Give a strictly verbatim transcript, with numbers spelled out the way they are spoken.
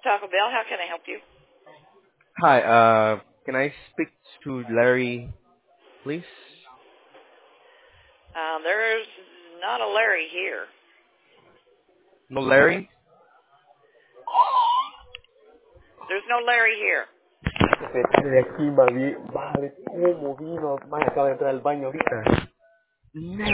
Taco Bell, how can I help you? Hi, uh, can I speak to Larry, please? Um, there's not a Larry here. No, Larry? There's no Larry here. Vete de aquí, Mavi. Vale, ¿cómo vino? Man, acaba de entrar al baño ahorita.